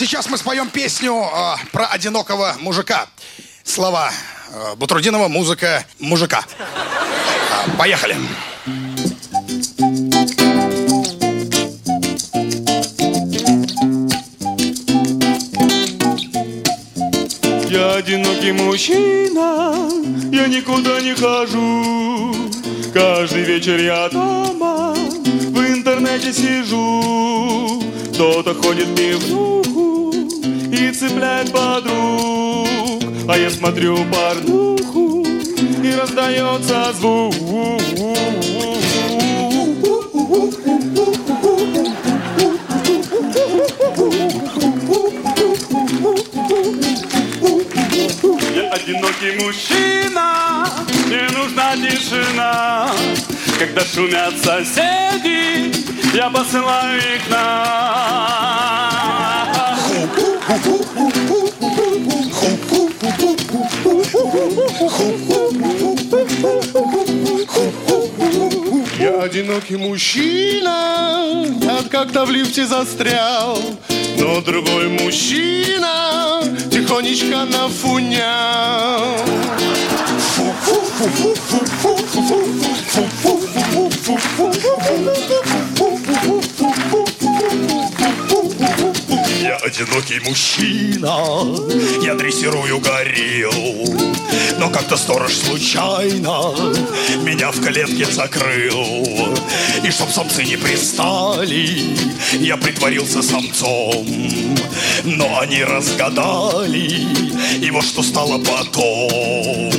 Сейчас мы споем песню про одинокого мужика. Слова Батрутдинова, музыка мужика. Поехали. Я одинокий мужчина, я никуда не хожу. Каждый вечер я дома, в интернете сижу. Кто-то ходит в пивнуху и цепляет подруг, а я смотрю порнуху, и раздается звук. Я одинокий мужчина, мне нужна тишина. Когда шумят соседи, я посылаю их на. Я одинокий мужчина, я как-то в лифте застрял, но другой мужчина тихонечко нафунял. Я одинокий мужчина, я дрессирую горилл, но как-то сторож случайно меня в клетке закрыл. И чтоб самцы не пристали, я притворился самцом, но они разгадали, и вот что стало потом.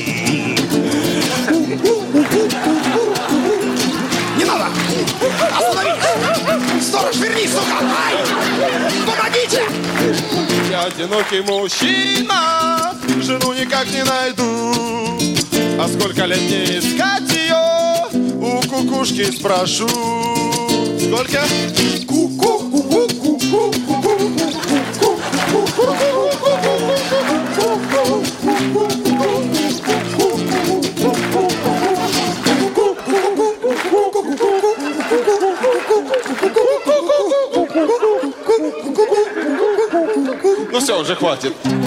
Не надо! Остановись! Сторож, вернись, сука! Ай! Помогите! Я одинокий мужчина, жену никак не найду. А сколько лет не искать ее, у кукушки спрошу. Сколько? Ну все, уже хватит.